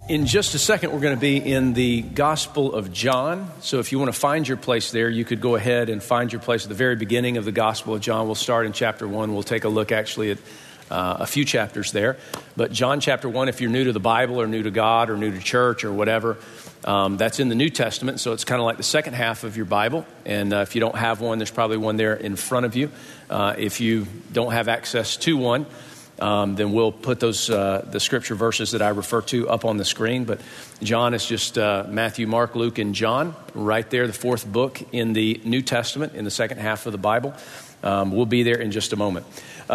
In just a second, we're going to be in the Gospel of John. So if you want to find your place there, you could go ahead and find your place at the very beginning of the Gospel of John. We'll start in chapter 1. We'll take a look actually at a few chapters there. But John chapter 1, if you're new to the Bible or new to God or new to church or whatever, that's in the New Testament. So it's kind of like the second half of your Bible. And if you don't have one, there's probably one there in front of you. If you don't have access to one, then we'll put those the scripture verses that I refer to up on the screen. But John is just Matthew, Mark, Luke, and John, right there, the fourth book in the New Testament, in the second half of the Bible. We'll be there in just a moment.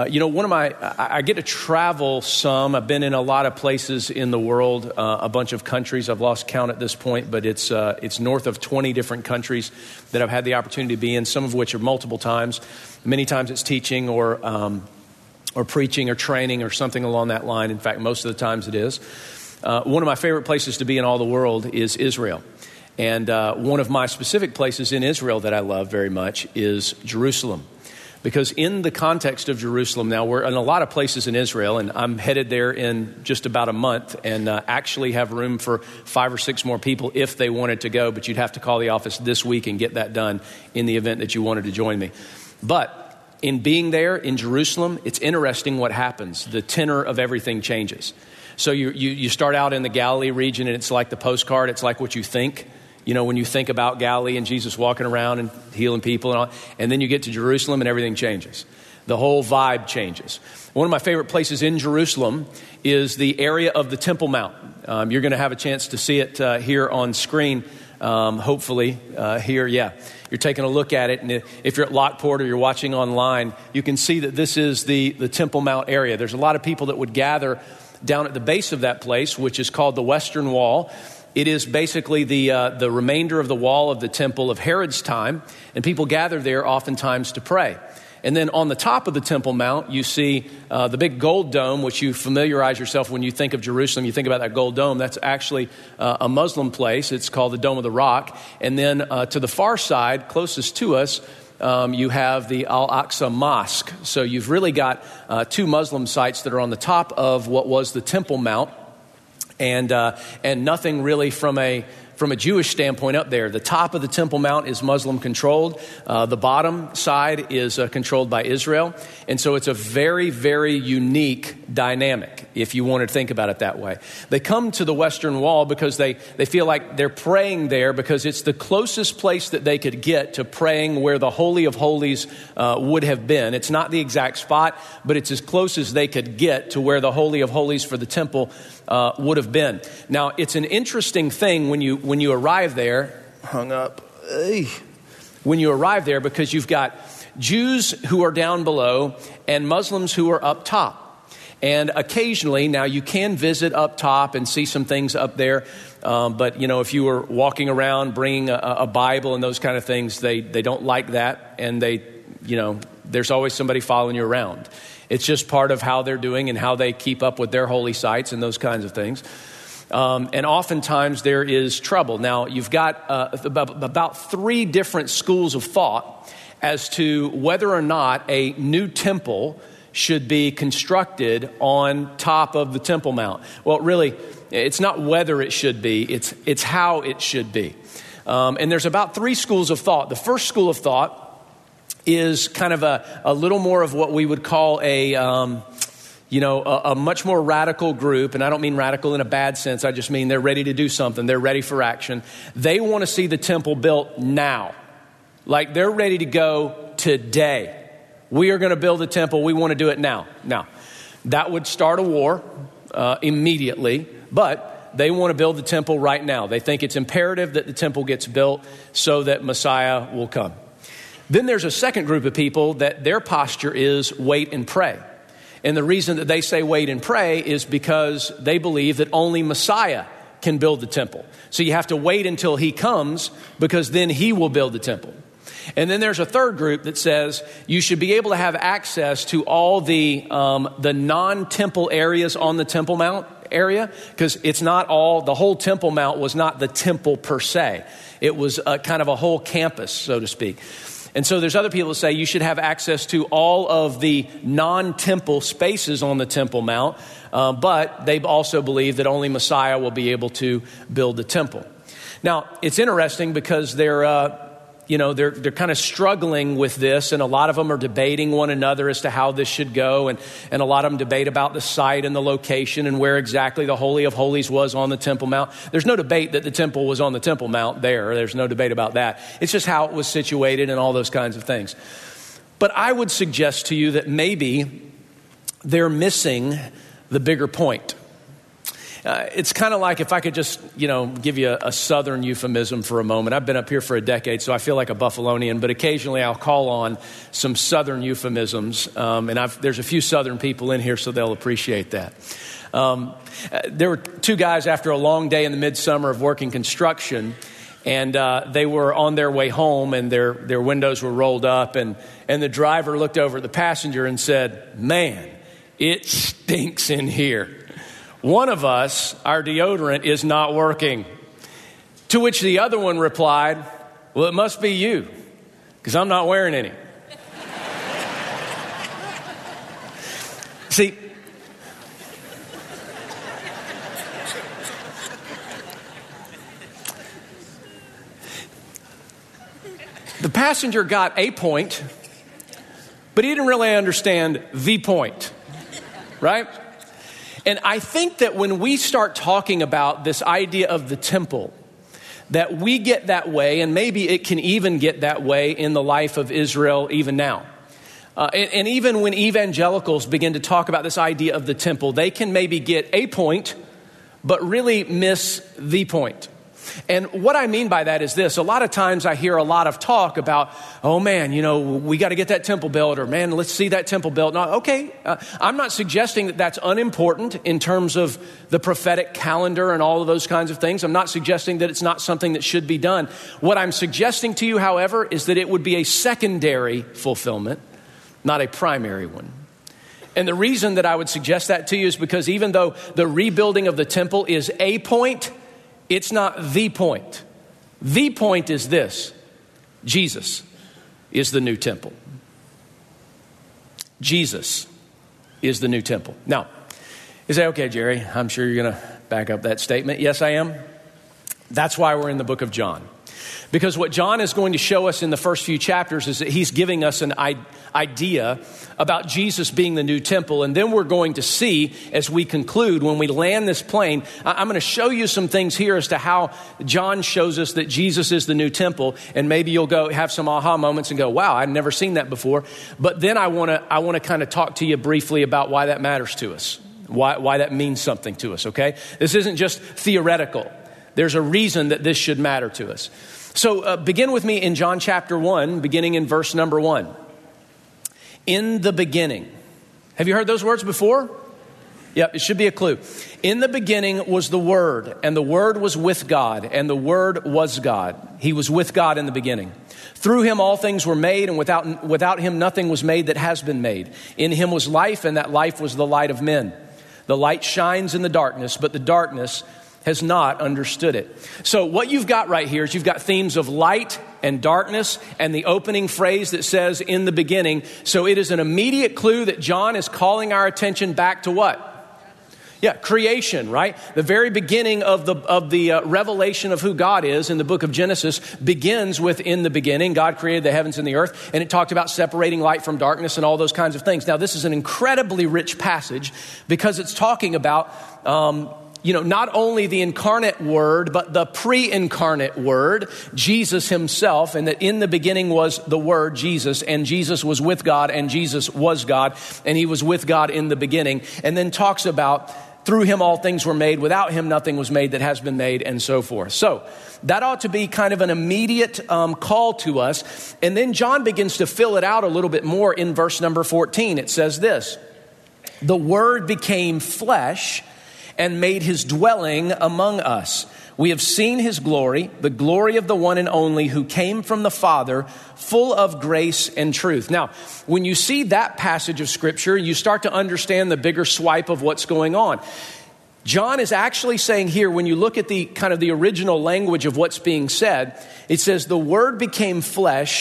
I get to travel some. I've been in a lot of places in the world, a bunch of countries. I've lost count at this point, but it's north of 20 different countries that I've had the opportunity to be in, some of which are multiple times. Many times it's teaching or preaching or training or something along that line. In fact, most of the times it is. One of my favorite places to be in all the world is Israel. And one of my specific places in Israel that I love very much is Jerusalem. Because in the context of Jerusalem, now we're in a lot of places in Israel, and I'm headed there in just about a month and actually have room for 5 or 6 more people if they wanted to go. But you'd have to call the office this week and get that done in the event that you wanted to join me. But in being there in Jerusalem, it's interesting what happens. The tenor of everything changes. So you start out in the Galilee region, and it's like the postcard. It's like what you think. You know, when you think about Galilee and Jesus walking around and healing people and all, and then you get to Jerusalem and everything changes. The whole vibe changes. One of my favorite places in Jerusalem is the area of the Temple Mount. You're going to have a chance to see it here on screen, hopefully here. Yeah, you're taking a look at it. And if you're at Lockport or you're watching online, you can see that this is the Temple Mount area. There's a lot of people that would gather down at the base of that place, which is called the Western Wall. It is basically the remainder of the wall of the temple of Herod's time, and people gather there oftentimes to pray. And then on the top of the Temple Mount, you see the big gold dome, which you familiarize yourself when you think of Jerusalem. You think about that gold dome. That's actually a Muslim place. It's called the Dome of the Rock. And then to the far side, closest to us, you have the Al-Aqsa Mosque. So you've really got 2 Muslim sites that are on the top of what was the Temple Mount. And nothing really from a Jewish standpoint up there. The top of the Temple Mount is Muslim controlled. The bottom side is controlled by Israel. And so it's a very, very unique dynamic, if you want to think about it that way. They come to the Western Wall because they feel like they're praying there because it's the closest place that they could get to praying where the Holy of Holies would have been. It's not the exact spot, but it's as close as they could get to where the Holy of Holies for the temple would have been. Now, it's an interesting thing when you arrive there, when you arrive there, because you've got Jews who are down below and Muslims who are up top. And occasionally, now you can visit up top and see some things up there. But, you know, if you were walking around bringing a Bible and those kind of things, they don't like that. And there's always somebody following you around. It's just part of how they're doing and how they keep up with their holy sites and those kinds of things. And oftentimes there is trouble. Now, you've got about 3 different schools of thought as to whether or not a new temple should be constructed on top of the Temple Mount. Well, really, it's not whether it should be, it's how it should be. And there's about 3 schools of thought. The first school of thought is kind of a little more of what we would call a much more radical group. And I don't mean radical in a bad sense. I just mean they're ready to do something. They're ready for action. They want to see the temple built now. Like they're ready to go today. We are going to build a temple. We want to do it now. Now, that would start a war immediately, but they want to build the temple right now. They think it's imperative that the temple gets built so that Messiah will come. Then there's a second group of people that their posture is wait and pray. And the reason that they say wait and pray is because they believe that only Messiah can build the temple. So you have to wait until he comes because then he will build the temple. And then there's a third group that says you should be able to have access to all the non-temple areas on the Temple Mount area, because it's not all, the whole Temple Mount was not the temple per se. It was kind of a whole campus, so to speak. And so there's other people who say you should have access to all of the non-temple spaces on the Temple Mount, but they also believe that only Messiah will be able to build the temple. Now, it's interesting because they're kind of struggling with this, and a lot of them are debating one another as to how this should go, and a lot of them debate about the site and the location and where exactly the Holy of Holies was on the Temple Mount. There's no debate that the temple was on the Temple Mount there. There's no debate about that. It's just how it was situated and all those kinds of things. But I would suggest to you that maybe they're missing the bigger point. It's kind of like if I could just, give you a Southern euphemism for a moment. I've been up here for a decade, so I feel like a Buffalonian, but occasionally I'll call on some Southern euphemisms, and there's a few Southern people in here, so they'll appreciate that. There were two guys after a long day in the midsummer of working construction, and they were on their way home, and their windows were rolled up, and the driver looked over at the passenger and said, "Man, it stinks in here. One of us, our deodorant is not working." To which the other one replied, "Well, it must be you, because I'm not wearing any." See, the passenger got a point, but he didn't really understand the point, right? And I think that when we start talking about this idea of the temple, that we get that way, and maybe it can even get that way in the life of Israel even now. And even when evangelicals begin to talk about this idea of the temple, they can maybe get a point, but really miss the point. And what I mean by that is this. A lot of times I hear a lot of talk about, oh man, we got to get that temple built, or man, let's see that temple built. Now, okay, I'm not suggesting that that's unimportant in terms of the prophetic calendar and all of those kinds of things. I'm not suggesting that it's not something that should be done. What I'm suggesting to you, however, is that it would be a secondary fulfillment, not a primary one. And the reason that I would suggest that to you is because even though the rebuilding of the temple is a point, it's not the point. The point is this: Jesus is the new temple. Jesus is the new temple. Now, you say, okay, Jerry, I'm sure you're going to back up that statement. Yes, I am. That's why we're in the book of John. Because what John is going to show us in the first few chapters is that he's giving us an idea about Jesus being the new temple. And then we're going to see, as we conclude, when we land this plane, I'm going to show you some things here as to how John shows us that Jesus is the new temple. And maybe you'll go have some aha moments and go, wow, I've never seen that before. But then I want to kind of talk to you briefly about why that matters to us, why that means something to us, okay? This isn't just theoretical. There's a reason that this should matter to us. So begin with me in John chapter 1, beginning in verse number 1. In the beginning. Have you heard those words before? Yep, it should be a clue. In the beginning was the Word, and the Word was with God, and the Word was God. He was with God in the beginning. Through him all things were made, and without him nothing was made that has been made. In him was life, and that life was the light of men. The light shines in the darkness, but the darkness has not understood it. So what you've got right here is you've got themes of light and darkness and the opening phrase that says in the beginning. So it is an immediate clue that John is calling our attention back to what? Yeah, creation, right? The very beginning of the revelation of who God is in the book of Genesis begins with in the beginning. God created the heavens and the earth, and it talked about separating light from darkness and all those kinds of things. Now, this is an incredibly rich passage because it's talking about not only the incarnate Word, but the pre-incarnate Word, Jesus himself, and that in the beginning was the Word, Jesus, and Jesus was with God, and Jesus was God, and he was with God in the beginning. And then talks about through him all things were made, without him nothing was made that has been made, and so forth. So that ought to be kind of an immediate call to us. And then John begins to fill it out a little bit more in verse number 14. It says this: the Word became flesh and made his dwelling among us. We have seen his glory, the glory of the one and only who came from the Father, full of grace and truth. Now, when you see that passage of Scripture, you start to understand the bigger swipe of what's going on. John is actually saying here, when you look at the kind of the original language of what's being said, it says the Word became flesh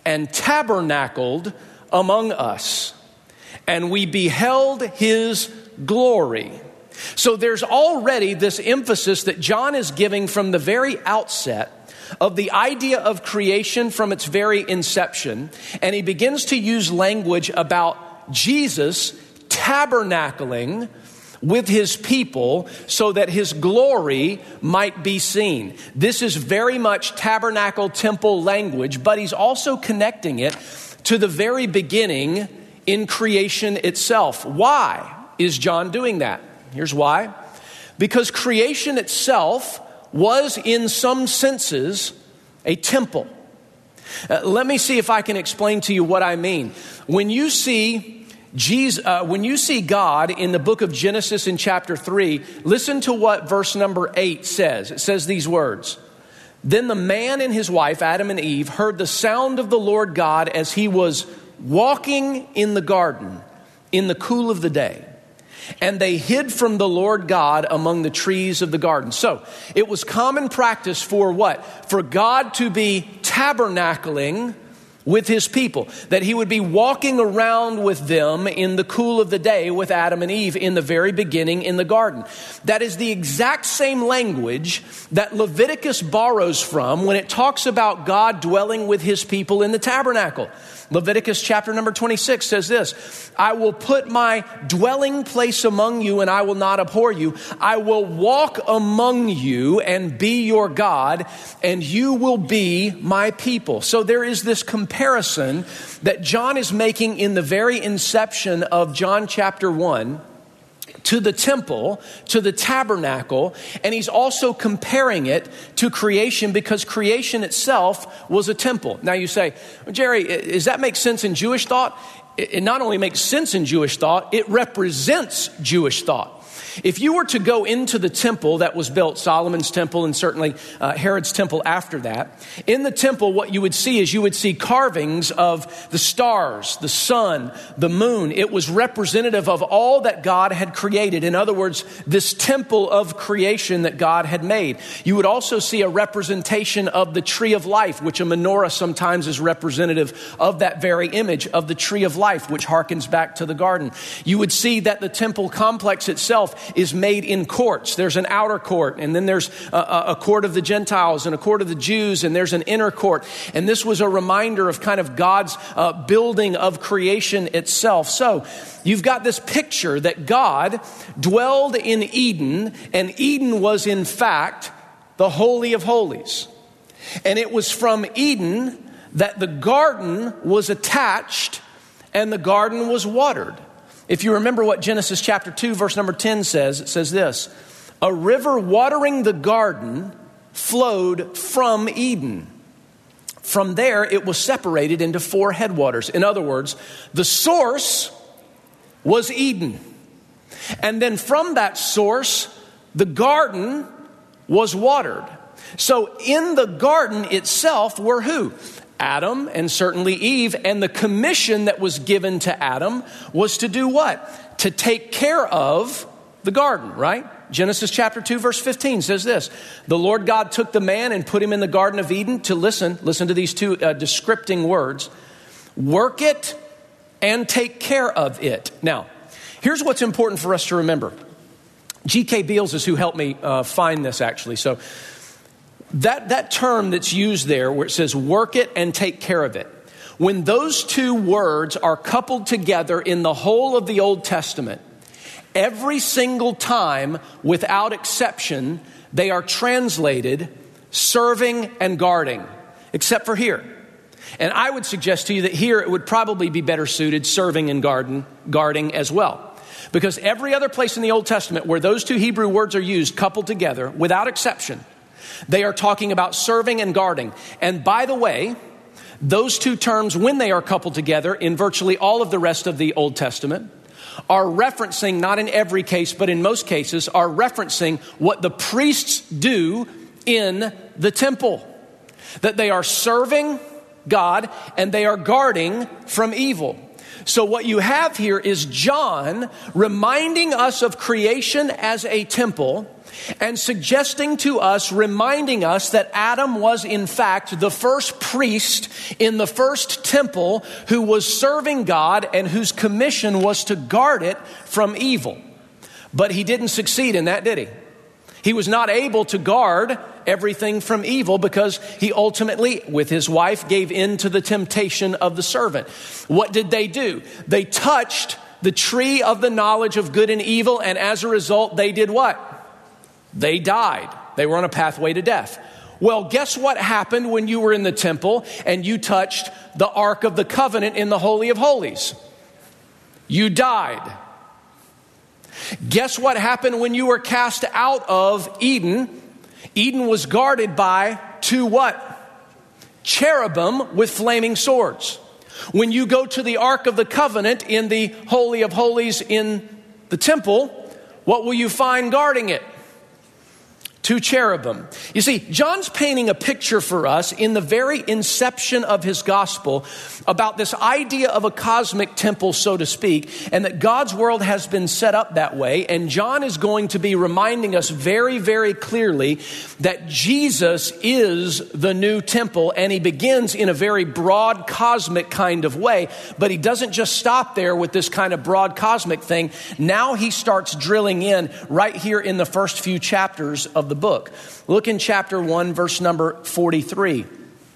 and tabernacled among us, and we beheld his glory. So there's already this emphasis that John is giving from the very outset of the idea of creation from its very inception. And he begins to use language about Jesus tabernacling with his people so that his glory might be seen. This is very much tabernacle temple language, but he's also connecting it to the very beginning in creation itself. Why is John doing that? Here's why. Because creation itself was in some senses a temple. Let me see if I can explain to you what I mean. When you see God in the book of Genesis in chapter 3, listen to what verse number 8 says. It says these words: "Then the man and his wife, Adam and Eve, heard the sound of the Lord God as he was walking in the garden in the cool of the day. And they hid from the Lord God among the trees of the garden." So it was common practice for what? For God to be tabernacling with his people, that he would be walking around with them in the cool of the day with Adam and Eve in the very beginning in the garden. That is the exact same language that Leviticus borrows from when it talks about God dwelling with his people in the tabernacle. Leviticus chapter number 26 says this: "I will put my dwelling place among you and I will not abhor you. I will walk among you and be your God, and you will be my people." So there is this comparison that John is making in the very inception of John chapter 1 to the temple, to the tabernacle, and he's also comparing it to creation because creation itself was a temple. Now you say, well, Jerry, does that make sense in Jewish thought? It not only makes sense in Jewish thought, it represents Jewish thought. If you were to go into the temple that was built, Solomon's temple and certainly Herod's temple after that, in the temple what you would see is you would see carvings of the stars, the sun, the moon. It was representative of all that God had created. In other words, this temple of creation that God had made. You would also see a representation of the tree of life, which a menorah sometimes is representative of that very image of the tree of life, which harkens back to the garden. You would see that the temple complex itself is made in courts. There's an outer court, and then there's a court of the Gentiles and a court of the Jews, and there's an inner court. And this was a reminder of kind of God's building of creation itself. So you've got this picture that God dwelled in Eden, and Eden was in fact the Holy of Holies. And it was from Eden that the garden was attached and the garden was watered. If you remember what Genesis chapter 2 verse number 10 says, it says this: "A river watering the garden flowed from Eden. From there it was separated into 4 headwaters." In other words, the source was Eden. And then from that source, the garden was watered. So in the garden itself were who? Adam and certainly Eve, and the commission that was given to Adam was to do what? To take care of the garden, right? Genesis chapter 2 verse 15 says this: "The Lord God took the man and put him in the Garden of Eden to" listen to these two descripting words, "work it and take care of it." Now, here's what's important for us to remember. G.K. Beals is who helped me find this actually. So that term that's used there where it says work it and take care of it, when those two words are coupled together in the whole of the Old Testament, every single time without exception, they are translated serving and guarding, except for here. And I would suggest to you that here it would probably be better suited serving and guarding as well. Because every other place in the Old Testament where those two Hebrew words are used coupled together, without exception, they are talking about serving and guarding. And by the way, those two terms, when they are coupled together in virtually all of the rest of the Old Testament, are referencing, not in every case, but in most cases, are referencing what the priests do in the temple. That they are serving God and they are guarding from evil. So what you have here is John reminding us of creation as a temple and suggesting to us, reminding us that Adam was in fact the first priest in the first temple who was serving God and whose commission was to guard it from evil. But he didn't succeed in that, did he? He was not able to guard everything from evil because he ultimately, with his wife, gave in to the temptation of the serpent. What did they do? They touched the tree of the knowledge of good and evil, and as a result, they did what? They died. They were on a pathway to death. Well, guess what happened when you were in the temple and you touched the Ark of the Covenant in the Holy of Holies? You died. Guess what happened when you were cast out of Eden? Eden was guarded by two what? Cherubim with flaming swords. When you go to the Ark of the Covenant in the Holy of Holies in the temple, what will you find guarding it? Two cherubim. You see, John's painting a picture for us in the very inception of his gospel about this idea of a cosmic temple, so to speak, and that God's world has been set up that way. And John is going to be reminding us very, very clearly that Jesus is the new temple, and he begins in a very broad cosmic kind of way, but he doesn't just stop there with this kind of broad cosmic thing. Now he starts drilling in right here in the first few chapters of the book. Look in chapter 1, verse number 43.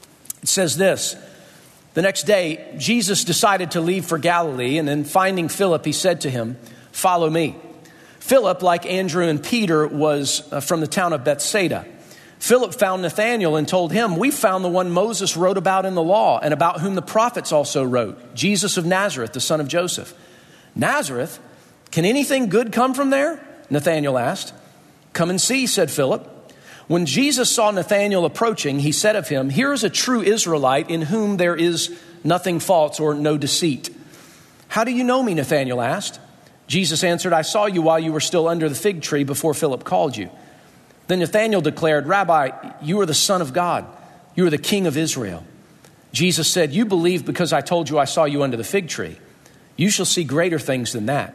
It says this: the next day, Jesus decided to leave for Galilee, and then finding Philip, he said to him, "Follow me." Philip, like Andrew and Peter, was from the town of Bethsaida. Philip found Nathanael and told him, "We found the one Moses wrote about in the law, and about whom the prophets also wrote, Jesus of Nazareth, the son of Joseph." "Nazareth? Can anything good come from there?" Nathanael asked. "Come and see," said Philip. When Jesus saw Nathanael approaching, he said of him, "Here is a true Israelite in whom there is nothing false or no deceit." "How do you know me?" Nathanael asked. Jesus answered, "I saw you while you were still under the fig tree before Philip called you." Then Nathanael declared, "Rabbi, you are the Son of God. You are the King of Israel." Jesus said, "You believe because I told you I saw you under the fig tree. You shall see greater things than that."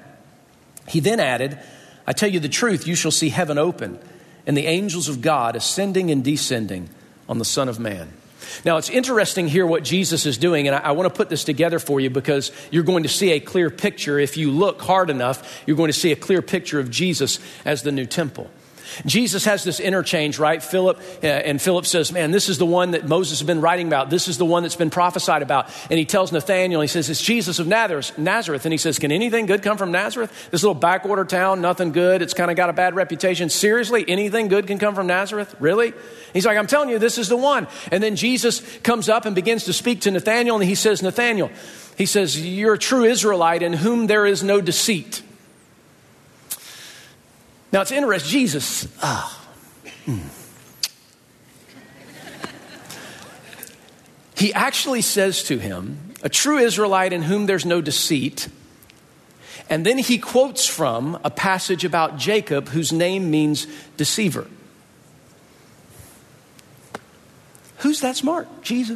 He then added, "I tell you the truth, you shall see heaven open and the angels of God ascending and descending on the Son of Man." Now, it's interesting here what Jesus is doing, and I want to put this together for you because you're going to see a clear picture. If you look hard enough, you're going to see a clear picture of Jesus as the new temple. Jesus has this interchange, right? Philip says, "Man, this is the one that Moses has been writing about. This is the one that's been prophesied about." And he tells Nathanael, he says, "It's Jesus of Nazareth." And he says, "Can anything good come from Nazareth? This little backwater town, nothing good. It's kind of got a bad reputation. Seriously, anything good can come from Nazareth? Really?" He's like, "I'm telling you, this is the one." And then Jesus comes up and begins to speak to Nathanael. And he says, "Nathanael," he says, "you're a true Israelite in whom there is no deceit." Now, it's interesting. Jesus, he actually says to him, "A true Israelite in whom there's no deceit." And then he quotes from a passage about Jacob, whose name means deceiver. Who's that smart? Jesus.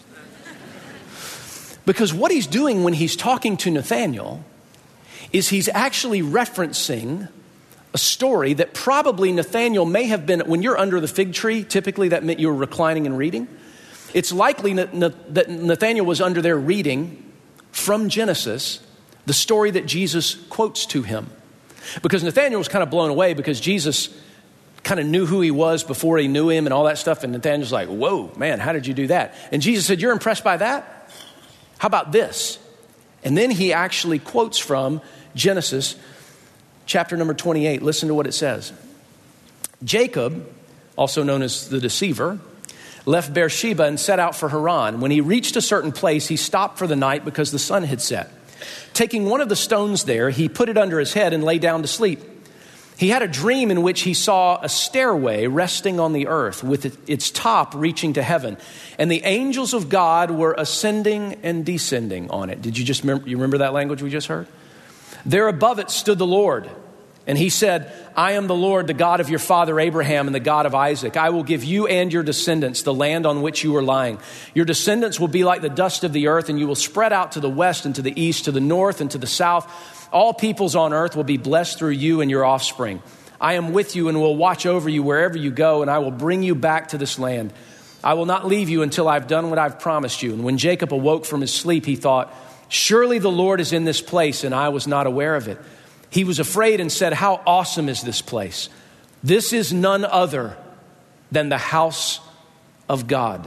Because what he's doing when he's talking to Nathanael is he's actually referencing a story that probably Nathanael may have been, when you're under the fig tree, typically that meant you were reclining and reading. It's likely that Nathanael was under there reading from Genesis, the story that Jesus quotes to him. Because Nathanael was kind of blown away because Jesus kind of knew who he was before he knew him and all that stuff. And Nathanael's like, "Whoa, man, how did you do that?" And Jesus said, "You're impressed by that? How about this?" And then he actually quotes from Genesis chapter number 28, listen to what it says. "Jacob, also known as the deceiver, left Beersheba and set out for Haran. When he reached a certain place, he stopped for the night because the sun had set. Taking one of the stones there, he put it under his head and lay down to sleep. He had a dream in which he saw a stairway resting on the earth with its top reaching to heaven. And the angels of God were ascending and descending on it." Did you remember that language we just heard? "There above it stood the Lord, And he said, I am the Lord, the God of your father Abraham and the God of Isaac. I will give you and your descendants the land on which you are lying. Your descendants will be like the dust of the earth, and you will spread out to the west and to the east, to the north and to the south. All peoples on earth will be blessed through you and your offspring. I am with you and will watch over you wherever you go, and I will bring you back to this land. I will not leave you until I've done what I've promised you. And when Jacob awoke from his sleep, he thought, surely the Lord is in this place, and I was not aware of it. He was afraid and said, how awesome is this place? This is none other than the house of God.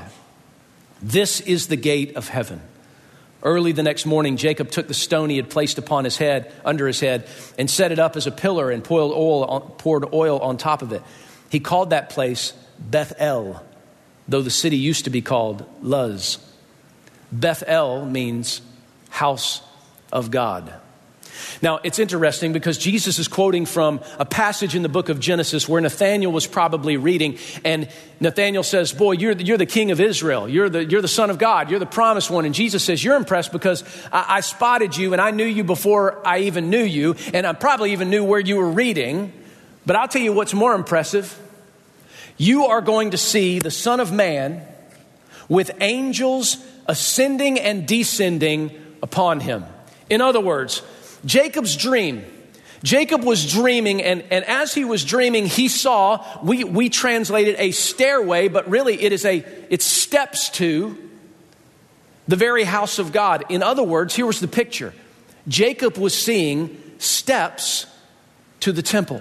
This is the gate of heaven. Early the next morning, Jacob took the stone he had placed under his head, and set it up as a pillar and poured oil on top of it. He called that place Bethel, though the city used to be called Luz. Bethel means house of God. Now, it's interesting because Jesus is quoting from a passage in the book of Genesis where Nathanael was probably reading, and Nathanael says, boy, you're the king of Israel. You're the son of God. You're the promised one. And Jesus says, you're impressed because I spotted you and I knew you before I even knew you, and I probably even knew where you were reading. But I'll tell you what's more impressive. You are going to see the Son of Man with angels ascending and descending upon him. In other words, Jacob's dream. Jacob was dreaming, and as he was dreaming, he saw, we translated a stairway, but really it's steps to the very house of God. In other words, here was the picture. Jacob was seeing steps to the temple.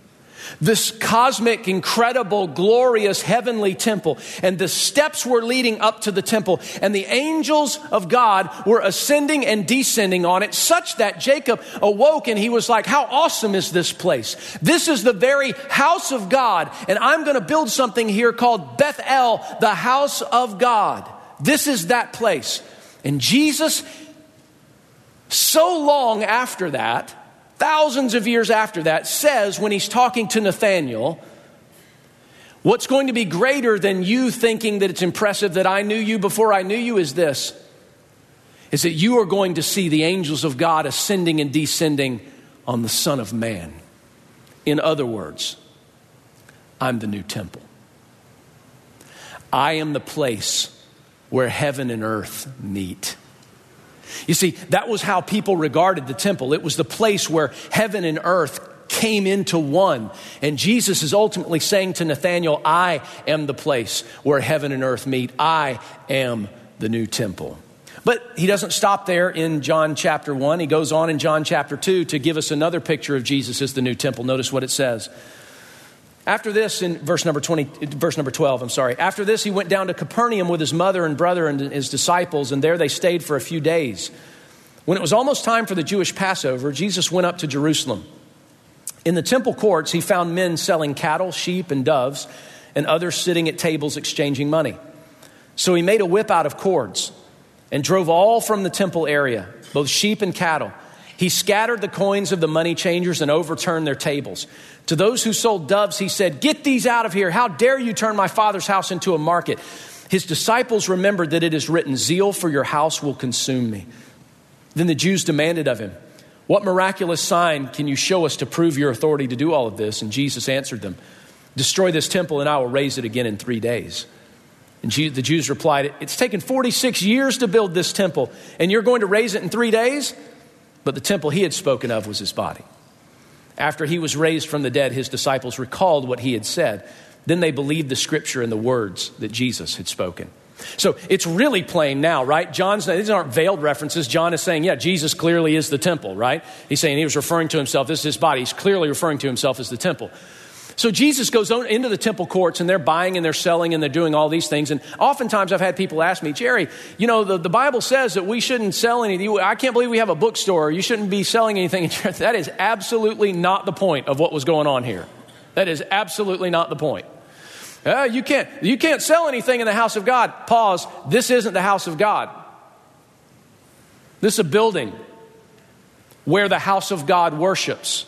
This cosmic, incredible, glorious, heavenly temple. And the steps were leading up to the temple. And the angels of God were ascending and descending on it, such that Jacob awoke and he was like, how awesome is this place? This is the very house of God. And I'm going to build something here called Bethel, the house of God. This is that place. And Jesus, so long after that, thousands of years after that, says when he's talking to Nathanael, what's going to be greater than you thinking that it's impressive that I knew you before I knew you is this, is that you are going to see the angels of God ascending and descending on the Son of Man. In other words, I'm the new temple. I am the place where heaven and earth meet. You see, that was how people regarded the temple. It was the place where heaven and earth came into one. And Jesus is ultimately saying to Nathanael, I am the place where heaven and earth meet. I am the new temple. But he doesn't stop there in John chapter 1. He goes on in John chapter 2 to give us another picture of Jesus as the new temple. Notice what it says. After this, in verse number 12, After this, he went down to Capernaum with his mother and brother and his disciples, and there they stayed for a few days. When it was almost time for the Jewish Passover, Jesus went up to Jerusalem. In the temple courts, he found men selling cattle, sheep, and doves, and others sitting at tables exchanging money. So he made a whip out of cords and drove all from the temple area, both sheep and cattle. He scattered the coins of the money changers and overturned their tables. To those who sold doves, he said, get these out of here. How dare you turn my Father's house into a market? His disciples remembered that it is written, zeal for your house will consume me. Then the Jews demanded of him, what miraculous sign can you show us to prove your authority to do all of this? And Jesus answered them, destroy this temple and I will raise it again in 3 days. And the Jews replied, it's taken 46 years to build this temple, and you're going to raise it in 3 days? But the temple he had spoken of was his body. After he was raised from the dead, his disciples recalled what he had said. Then they believed the scripture and the words that Jesus had spoken. So it's really plain now, right? These aren't veiled references. John is saying, yeah, Jesus clearly is the temple, right? He's saying he was referring to himself. This is his body. He's clearly referring to himself as the temple. So Jesus goes on into the temple courts, and they're buying and they're selling and they're doing all these things. And oftentimes I've had people ask me, Jerry, the Bible says that we shouldn't sell anything. I can't believe we have a bookstore. You shouldn't be selling anything in church. That is absolutely not the point of what was going on here. That is absolutely not the point. You can't sell anything in the house of God. Pause. This isn't the house of God. This is a building where the house of God worships.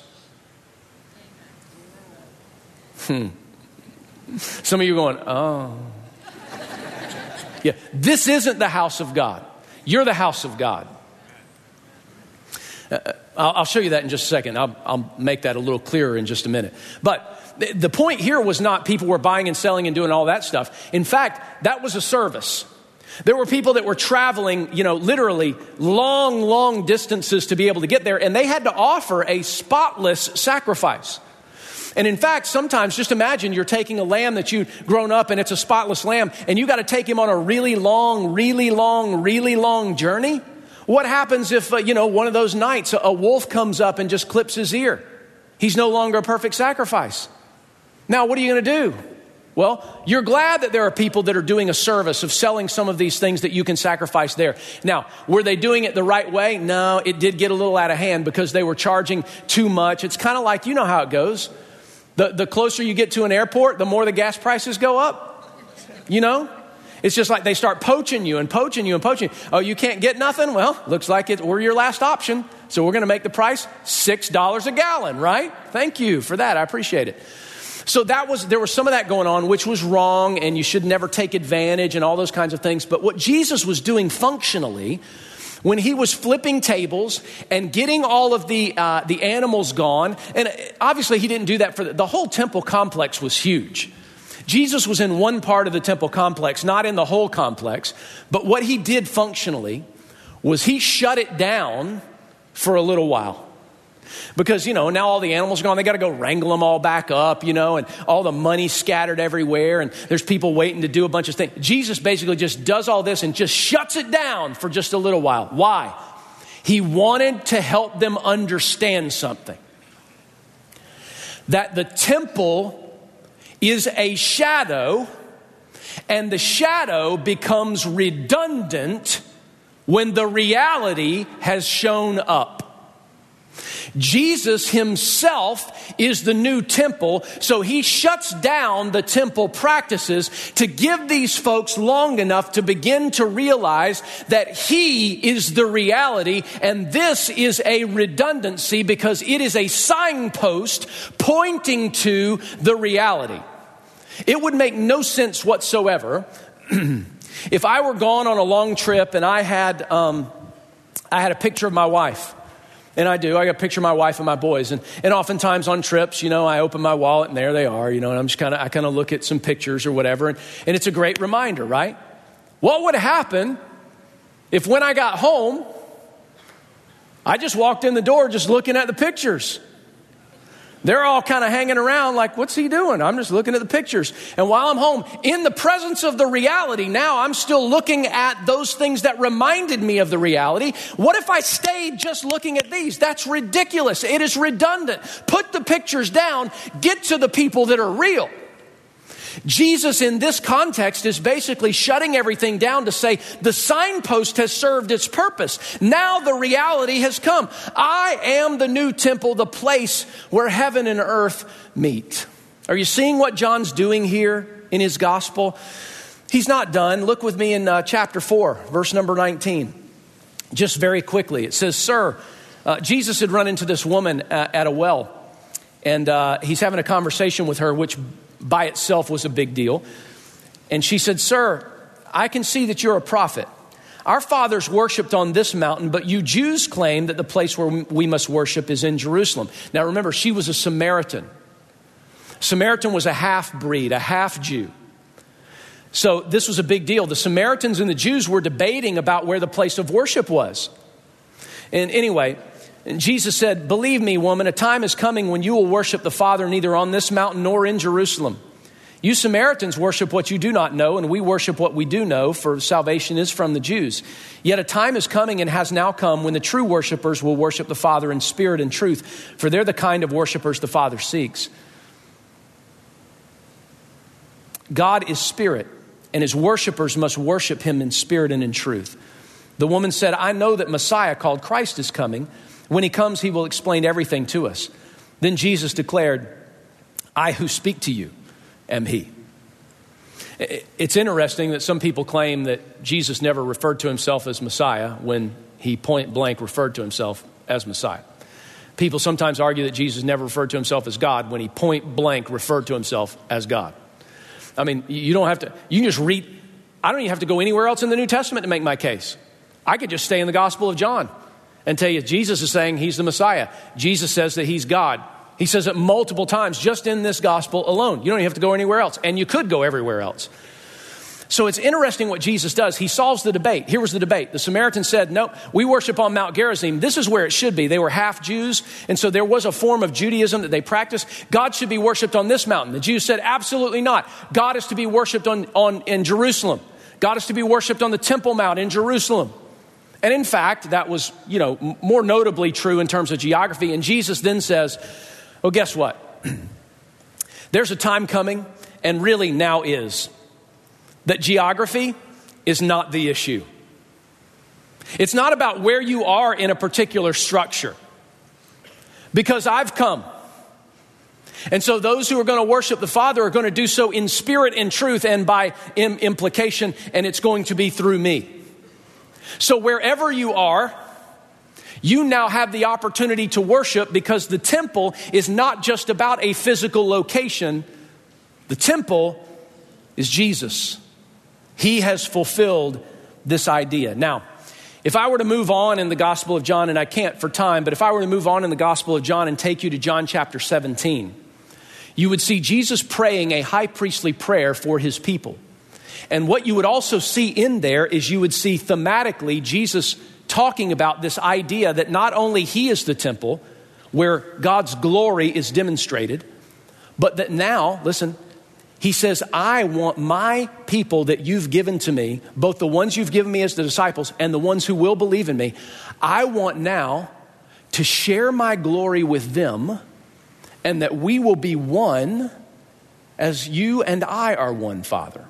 Some of you are going, oh. Yeah, this isn't the house of God. You're the house of God. I'll show you that in just a second. I'll make that a little clearer in just a minute. But the point here was not people were buying and selling and doing all that stuff. In fact, that was a service. There were people that were traveling, literally long distances to be able to get there, and they had to offer a spotless sacrifice. And in fact, sometimes just imagine you're taking a lamb that you've grown up and it's a spotless lamb, and you got to take him on a really long journey. What happens if, one of those nights a wolf comes up and just clips his ear? He's no longer a perfect sacrifice. Now, what are you going to do? Well, you're glad that there are people that are doing a service of selling some of these things that you can sacrifice there. Now, were they doing it the right way? No, it did get a little out of hand because they were charging too much. It's kind of like, you know how it goes. The closer you get to an airport, the more the gas prices go up. It's just like they start poaching you. Oh, you can't get nothing? Well, looks like we're your last option. So we're going to make the price $6 a gallon, right? Thank you for that. I appreciate it. So there was some of that going on, which was wrong, and you should never take advantage and all those kinds of things. But what Jesus was doing functionally, when he was flipping tables and getting all of the animals gone, and obviously he didn't do that for the whole temple complex was huge. Jesus was in one part of the temple complex, not in the whole complex. But what he did functionally was he shut it down for a little while. Because, now all the animals are gone. They got to go wrangle them all back up, and all the money scattered everywhere. And there's people waiting to do a bunch of things. Jesus basically just does all this and just shuts it down for just a little while. Why? He wanted to help them understand something. That the temple is a shadow, and the shadow becomes redundant when the reality has shown up. Jesus himself is the new temple, so he shuts down the temple practices to give these folks long enough to begin to realize that he is the reality, and this is a redundancy because it is a signpost pointing to the reality. It would make no sense whatsoever if I were gone on a long trip and I had a picture of my wife. And I got a picture of my wife and my boys. And oftentimes on trips, I open my wallet and there they are, and I'm just I kind of look at some pictures or whatever. And it's a great reminder, right? What would happen if when I got home, I just walked in the door just looking at the pictures? They're all kind of hanging around like, what's he doing? I'm just looking at the pictures. And while I'm home, in the presence of the reality, now I'm still looking at those things that reminded me of the reality. What if I stayed just looking at these? That's ridiculous. It is redundant. Put the pictures down. Get to the people that are real. Jesus in this context is basically shutting everything down to say the signpost has served its purpose. Now the reality has come. I am the new temple, the place where heaven and earth meet. Are you seeing what John's doing here in his gospel? He's not done. Look with me in chapter 4, verse number 19. Just very quickly. It says, Sir, Jesus had run into this woman at a well. And he's having a conversation with her, which by itself was a big deal. And she said, Sir, I can see that you're a prophet. Our fathers worshiped on this mountain, but you Jews claim that the place where we must worship is in Jerusalem. Now remember, she was a Samaritan. Samaritan was a half-breed, a half-Jew. So this was a big deal. The Samaritans and the Jews were debating about where the place of worship was. And anyway, and Jesus said, Believe me, woman, a time is coming when you will worship the Father neither on this mountain nor in Jerusalem. You Samaritans worship what you do not know, and we worship what we do know, for salvation is from the Jews. Yet a time is coming and has now come when the true worshipers will worship the Father in spirit and truth, for they're the kind of worshipers the Father seeks. God is spirit, and his worshipers must worship him in spirit and in truth. The woman said, I know that Messiah, called Christ, is coming. When he comes, he will explain everything to us. Then Jesus declared, I who speak to you am he. It's interesting that some people claim that Jesus never referred to himself as Messiah when he point blank referred to himself as Messiah. People sometimes argue that Jesus never referred to himself as God when he point blank referred to himself as God. I mean, you can just read. I don't even have to go anywhere else in the New Testament to make my case. I could just stay in the Gospel of John. and tell you Jesus is saying he's the Messiah. Jesus says that he's God. He says it multiple times just in this gospel alone. You don't even have to go anywhere else, and you could go everywhere else. So it's interesting what Jesus does. He solves the debate. Here was the debate. The Samaritans said, no, we worship on Mount Gerizim. This is where it should be. They were half Jews, and so there was a form of Judaism that they practiced. God should be worshiped on this mountain. The Jews said, absolutely not. God is to be worshiped in Jerusalem. God is to be worshiped on the Temple Mount in Jerusalem. And in fact, that was, more notably true in terms of geography. And Jesus then says, well, guess what? There's a time coming, and really now is, that geography is not the issue. It's not about where you are in a particular structure. Because I've come. And so those who are going to worship the Father are going to do so in spirit and truth and by implication, and it's going to be through me. So wherever you are, you now have the opportunity to worship, because the temple is not just about a physical location. The temple is Jesus. He has fulfilled this idea. Now, if I were to move on in the Gospel of John, and I can't for time, but if I were to move on in the Gospel of John and take you to John chapter 17, you would see Jesus praying a high priestly prayer for his people. And what you would also see in there is you would see thematically Jesus talking about this idea that not only he is the temple where God's glory is demonstrated, but that now, listen, he says, I want my people that you've given to me, both the ones you've given me as the disciples and the ones who will believe in me, I want now to share my glory with them, and that we will be one as you and I are one, Father.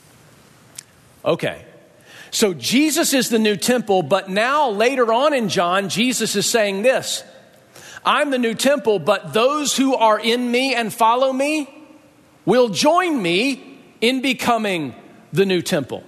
Okay, so Jesus is the new temple, but now later on in John, Jesus is saying this, I'm the new temple, but those who are in me and follow me will join me in becoming the new temple.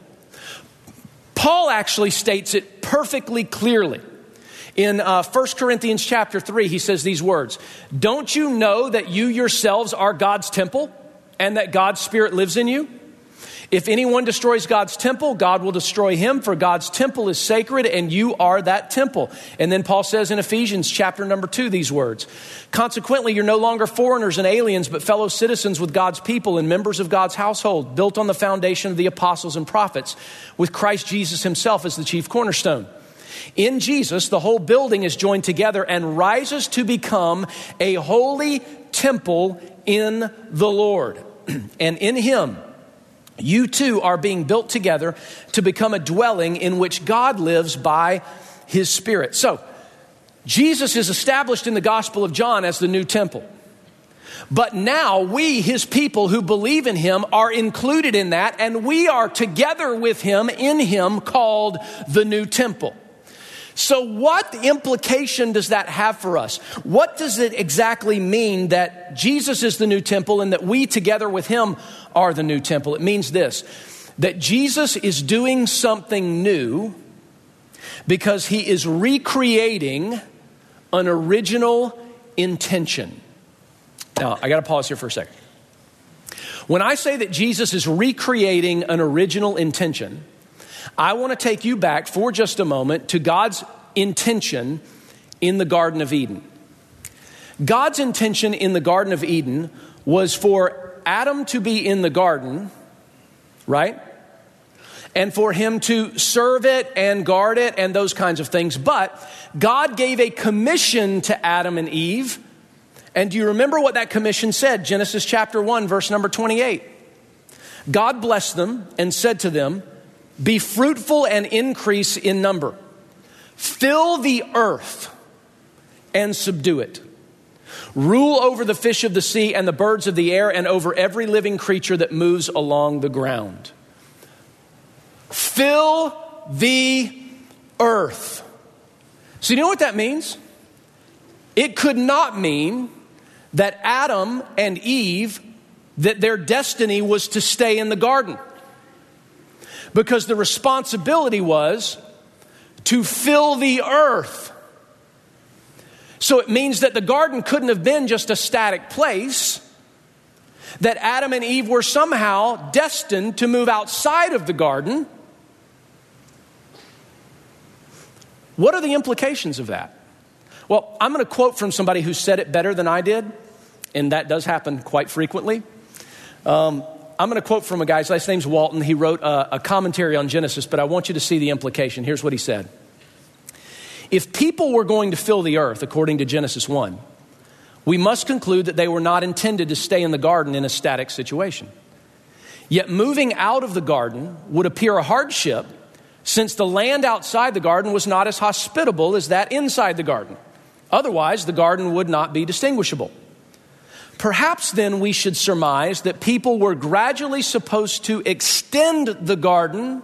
Paul actually states it perfectly clearly. In 1 Corinthians chapter 3, he says these words, don't you know that you yourselves are God's temple and that God's Spirit lives in you? If anyone destroys God's temple, God will destroy him, for God's temple is sacred and you are that temple. And then Paul says in Ephesians chapter number 2 these words, consequently, you're no longer foreigners and aliens, but fellow citizens with God's people and members of God's household, built on the foundation of the apostles and prophets, with Christ Jesus himself as the chief cornerstone. In Jesus, the whole building is joined together and rises to become a holy temple in the Lord. And in him, you too are being built together to become a dwelling in which God lives by his Spirit. So, Jesus is established in the Gospel of John as the new temple. But now we, his people who believe in him, are included in that, and we are together with him in him called the new temple. So what implication does that have for us? What does it exactly mean that Jesus is the new temple and that we together with him are the new temple? It means this, that Jesus is doing something new because he is recreating an original intention. Now, I got to pause here for a second. When I say that Jesus is recreating an original intention, I want to take you back for just a moment to God's intention in the Garden of Eden. God's intention in the Garden of Eden was for Adam to be in the garden, right? And for him to serve it and guard it and those kinds of things. But God gave a commission to Adam and Eve. And do you remember what that commission said? Genesis chapter 1, verse number 28. God blessed them and said to them, be fruitful and increase in number. Fill the earth and subdue it. Rule over the fish of the sea and the birds of the air and over every living creature that moves along the ground. Fill the earth. So you know what that means? It could not mean that Adam and Eve, that their destiny was to stay in the garden. Because the responsibility was to fill the earth. So it means that the garden couldn't have been just a static place. That Adam and Eve were somehow destined to move outside of the garden. what are the implications of that? Well, I'm going to quote from somebody who said it better than I did, and that does happen quite frequently. I'm going to quote from a guy, his last name's Walton. He wrote a commentary on Genesis, but I want you to see the implication. Here's what he said. If people were going to fill the earth, according to Genesis 1, we must conclude that they were not intended to stay in the garden in a static situation. Yet moving out of the garden would appear a hardship, since the land outside the garden was not as hospitable as that inside the garden. Otherwise, the garden would not be distinguishable. Perhaps then we should surmise that people were gradually supposed to extend the garden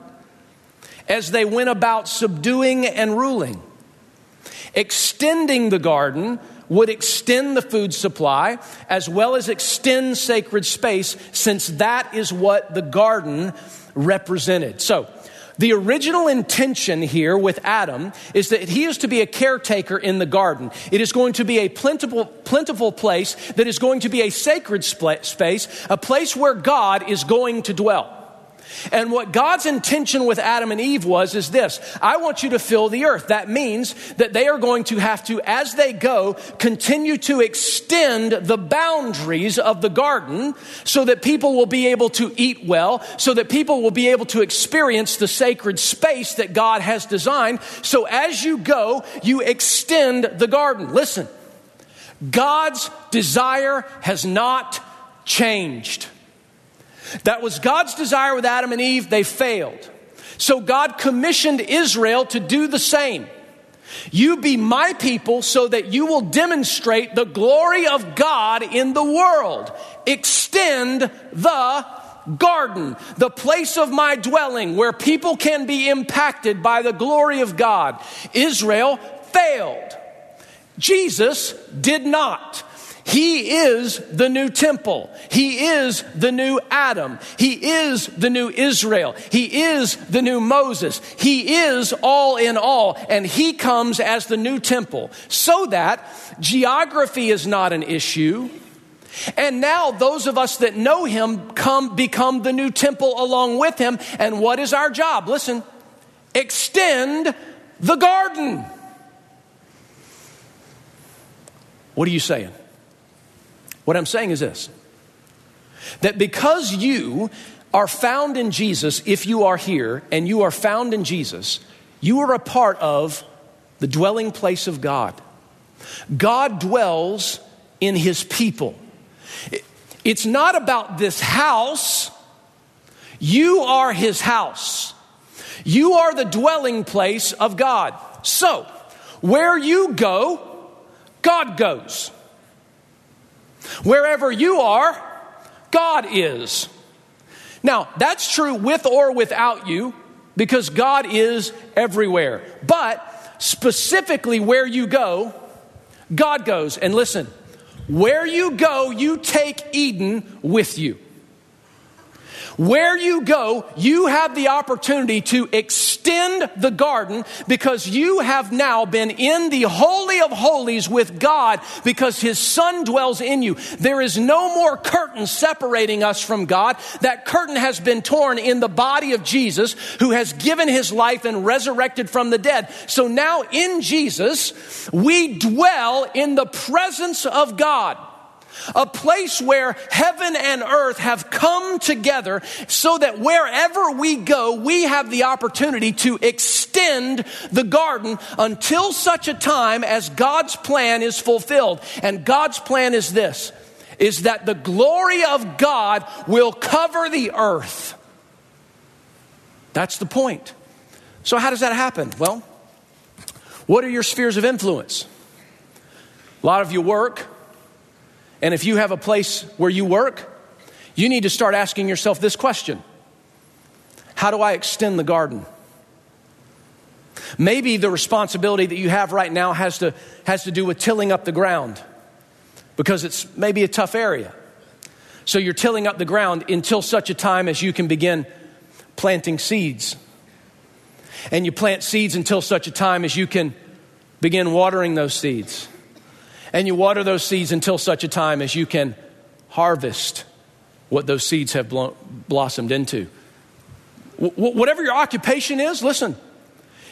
as they went about subduing and ruling. Extending the garden would extend the food supply as well as extend sacred space, since that is what the garden represented. So, the original intention here with Adam is that he is to be a caretaker in the garden. It is going to be a plentiful place that is going to be a sacred space, a place where God is going to dwell. And what God's intention with Adam and Eve is this: I want you to fill the earth. That means that they are going to have to, as they go, continue to extend the boundaries of the garden so that people will be able to eat well, so that people will be able to experience the sacred space that God has designed. So as you go, you extend the garden. Listen, God's desire has not changed. That was God's desire with Adam and Eve. They failed. So God commissioned Israel to do the same. You be my people so that you will demonstrate the glory of God in the world. Extend the garden, the place of my dwelling where people can be impacted by the glory of God. Israel failed. Jesus did not. He is the new temple. He is the new Adam. He is the new Israel. He is the new Moses. He is all in all, and he comes as the new temple, so that geography is not an issue. And now those of us that know him become the new temple along with him. And what is our job? Listen, extend the garden. What are you saying? What I'm saying is this: that because you are found in Jesus, if you are here and you are found in Jesus, you are a part of the dwelling place of God. God dwells in his people. It's not about this house. You are his house. You are the dwelling place of God. So, where you go, God goes. Wherever you are, God is. Now, that's true with or without you, because God is everywhere. But specifically where you go, God goes. And listen, where you go, you take Eden with you. Where you go, you have the opportunity to extend the garden, because you have now been in the Holy of Holies with God because his Son dwells in you. There is no more curtain separating us from God. That curtain has been torn in the body of Jesus, who has given his life and resurrected from the dead. So now in Jesus, we dwell in the presence of God. A place where heaven and earth have come together, so that wherever we go, we have the opportunity to extend the garden until such a time as God's plan is fulfilled. And God's plan is this, is that the glory of God will cover the earth. That's the point. So how does that happen? Well, what are your spheres of influence? A lot of you work. And if you have a place where you work, you need to start asking yourself this question: how do I extend the garden? Maybe the responsibility that you have right now has to do with tilling up the ground, because it's maybe a tough area. So you're tilling up the ground until such a time as you can begin planting seeds. And you plant seeds until such a time as you can begin watering those seeds. And you water those seeds until such a time as you can harvest what those seeds have blossomed into. Whatever your occupation is, listen,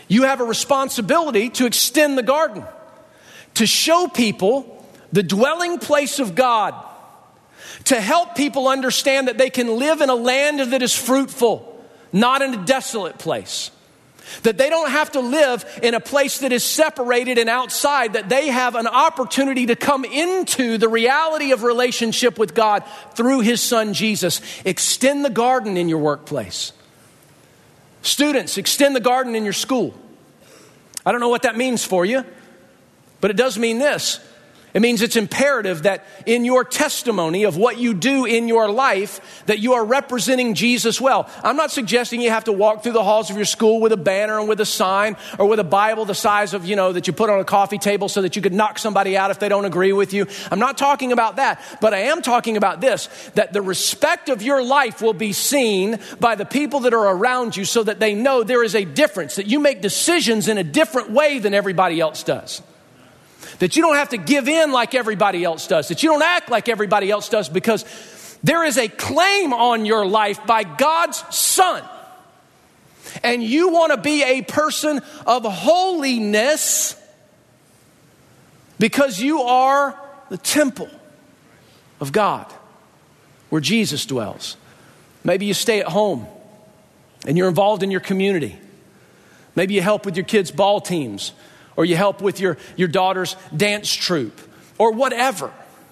You have a responsibility to extend the garden, to show people the dwelling place of God, to help people understand that they can live in a land that is fruitful, not in a desolate place. That they don't have to live in a place that is separated and outside, that they have an opportunity to come into the reality of relationship with God through His Son, Jesus. Extend the garden in your workplace. Students, extend the garden in your school. I don't know what that means for you, but it does mean this. It means it's imperative that in your testimony of what you do in your life, that you are representing Jesus well. I'm not suggesting you have to walk through the halls of your school with a banner and with a sign or with a Bible the size of, that you put on a coffee table so that you could knock somebody out if they don't agree with you. I'm not talking about that, but I am talking about this, that the respect of your life will be seen by the people that are around you so that they know there is a difference, that you make decisions in a different way than everybody else does. That you don't have to give in like everybody else does. That you don't act like everybody else does, because there is a claim on your life by God's Son. And you want to be a person of holiness because you are the temple of God where Jesus dwells. Maybe you stay at home and you're involved in your community. Maybe you help with your kids' ball teams, or you help with your daughter's dance troupe, or whatever.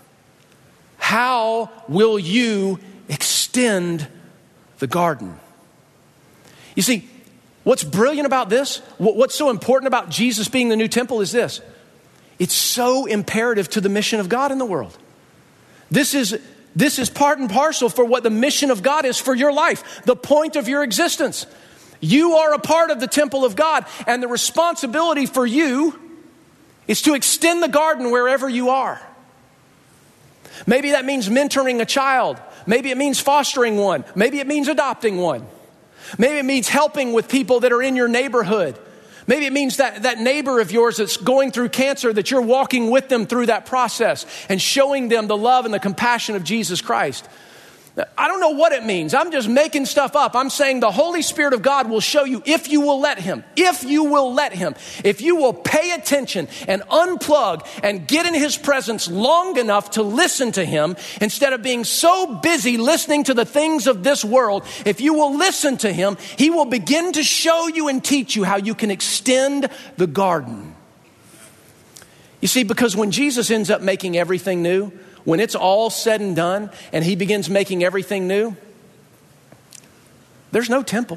How will you extend the garden? You see, what's brilliant about this, what's so important about Jesus being the new temple is this. It's so imperative to the mission of God in the world. This is part and parcel for what the mission of God is for your life, the point of your existence. You are a part of the temple of God, and the responsibility for you is to extend the garden wherever you are. Maybe that means mentoring a child. Maybe it means fostering one. Maybe it means adopting one. Maybe it means helping with people that are in your neighborhood. Maybe it means that neighbor of yours that's going through cancer, that you're walking with them through that process and showing them the love and the compassion of Jesus Christ. I don't know what it means. I'm just making stuff up. I'm saying the Holy Spirit of God will show you if you will let Him. If you will let Him. If you will pay attention and unplug and get in His presence long enough to listen to Him instead of being so busy listening to the things of this world. If you will listen to Him, He will begin to show you and teach you how you can extend the garden. You see, because when Jesus ends up making everything new, when it's all said and done and He begins making everything new, there's no temple.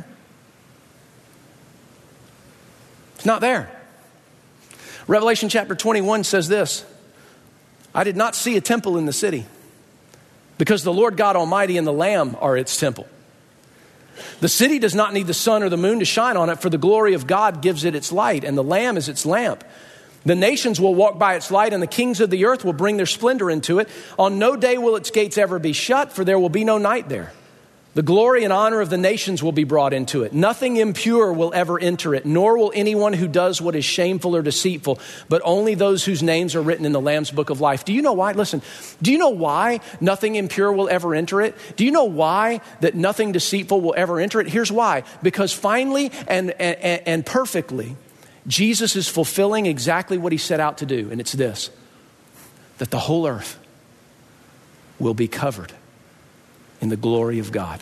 It's not there. Revelation chapter 21 says this: I did not see a temple in the city, because the Lord God Almighty and the Lamb are its temple. The city does not need the sun or the moon to shine on it, for the glory of God gives it its light, and the Lamb is its lamp. The nations will walk by its light, and the kings of the earth will bring their splendor into it. On no day will its gates ever be shut, for there will be no night there. The glory and honor of the nations will be brought into it. Nothing impure will ever enter it, nor will anyone who does what is shameful or deceitful, but only those whose names are written in the Lamb's book of life. Do you know why? Listen, do you know why nothing impure will ever enter it? Do you know why that nothing deceitful will ever enter it? Here's why. Because finally and perfectly, Jesus is fulfilling exactly what He set out to do. And it's this: that the whole earth will be covered in the glory of God.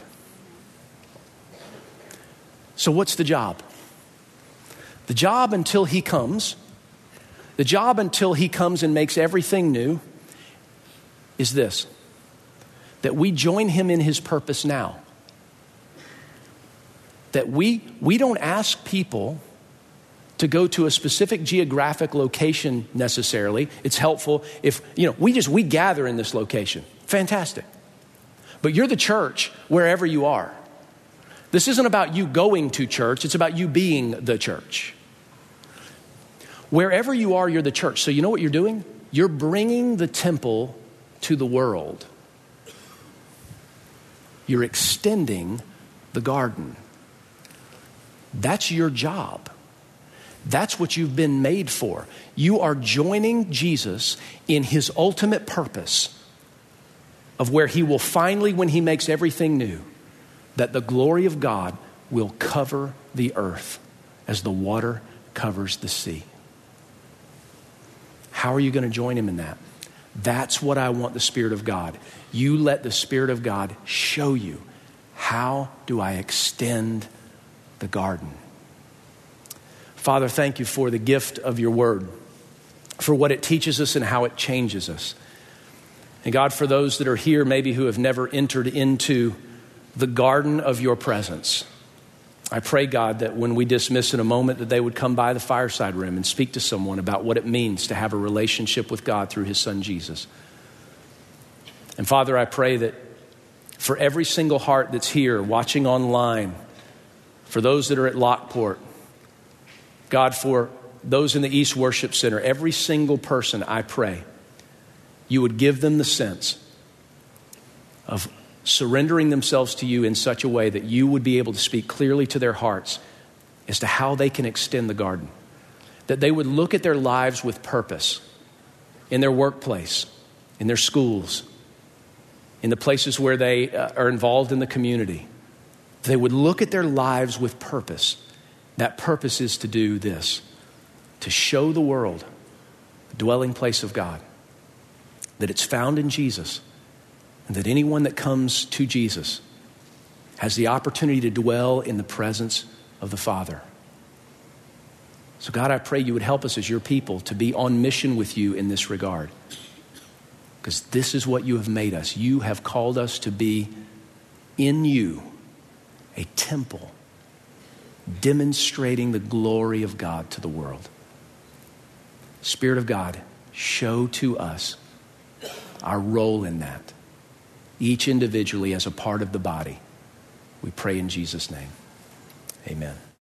So what's the job? The job until He comes and makes everything new is this: that we join Him in His purpose now. That we don't ask people to go to a specific geographic location necessarily. It's helpful if, we gather in this location. Fantastic. But you're the church wherever you are. This isn't about you going to church. It's about you being the church. Wherever you are, you're the church. So you know what you're doing? You're bringing the temple to the world. You're extending the garden. That's your job. That's what you've been made for. You are joining Jesus in His ultimate purpose of where He will finally, when He makes everything new, that the glory of God will cover the earth as the water covers the sea. How are you going to join him in that? That's what I want the Spirit of God. You let the Spirit of God show you, how do I extend the garden? Father, thank you for the gift of your word, for what it teaches us and how it changes us. And God, for those that are here maybe who have never entered into the garden of your presence, I pray, God, that when we dismiss in a moment, that they would come by the fireside room and speak to someone about what it means to have a relationship with God through his son, Jesus. And Father, I pray that for every single heart that's here watching online, for those that are at Lockport, God, for those in the East Worship Center, every single person, I pray, you would give them the sense of surrendering themselves to you in such a way that you would be able to speak clearly to their hearts as to how they can extend the garden. That they would look at their lives with purpose in their workplace, in their schools, in the places where they are involved in the community. They would look at their lives with purpose. That purpose is to do this, to show the world the dwelling place of God, that it's found in Jesus, and that anyone that comes to Jesus has the opportunity to dwell in the presence of the Father. So God, I pray you would help us as your people to be on mission with you in this regard, because this is what you have made us. You have called us to be in you a temple demonstrating the glory of God to the world. Spirit of God, show to us our role in that, each individually as a part of the body. We pray in Jesus' name. Amen.